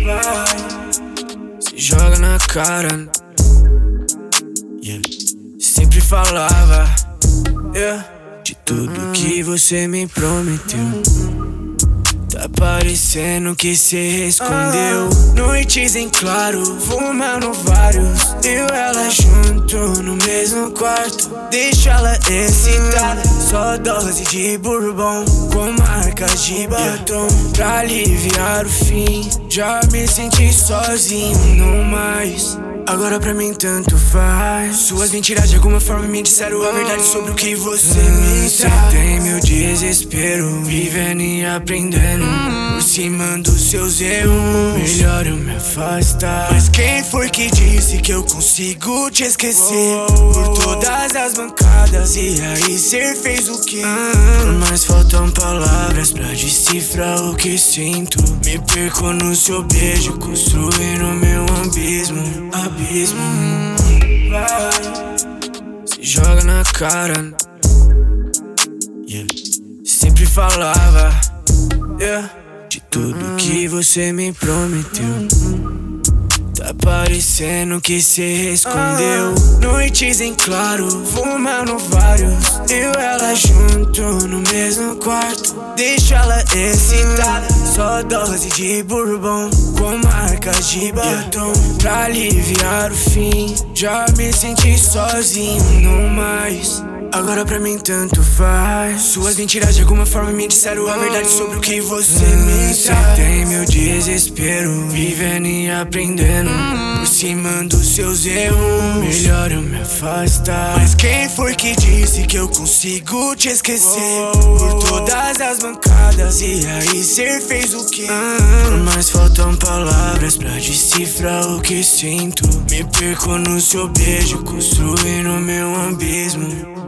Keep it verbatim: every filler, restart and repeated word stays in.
Vai, se joga na cara. Yeah. Sempre falava, yeah, de tudo que você me prometeu. Tá parecendo que cê escondeu. Noites em claro, fumando vários. Eu e ela junto no mesmo quarto. Deixa ela excitada, só dose de bourbon com marcas de batom. Pra aliviar o fim, já me senti sozinho, não mais. Agora pra mim tanto faz. Suas mentiras de alguma forma me disseram a verdade sobre o que você me Cê tem meu desespero, vivendo e aprendendo por cima dos seus erros. Melhor eu me afastar. Mas quem foi que disse que eu consigo te esquecer? Por todas as bancadas, e aí cê fez o quê? Mas faltam palavras pra decifrar o que sinto. Me perco no seu beijo, construindo meu abismo. Abismo. Vai, se joga na cara. Yeah. Sempre falava, yeah, de tudo que você me prometeu. Tá parecendo que cê escondeu. Noites em claro, fumando vários. Eu e ela junto no mesmo quarto. Deixa ela excitada, só dose de bourbon com marcas de batom. Pra aliviar o fim, já me senti sozinho, não mais. Agora pra mim tanto faz. Suas mentiras de alguma forma me disseram a verdade sobre o que você me Cê traz. tem meu desespero, vivendo e aprendendo por cima dos seus erros. Melhor eu me afastar. Mas quem foi que disse que eu consigo te esquecer? Por todas as bancadas, e aí cê fez o quê? Mas faltam palavras pra decifrar o que sinto. Me perco no seu beijo, construindo meu abismo.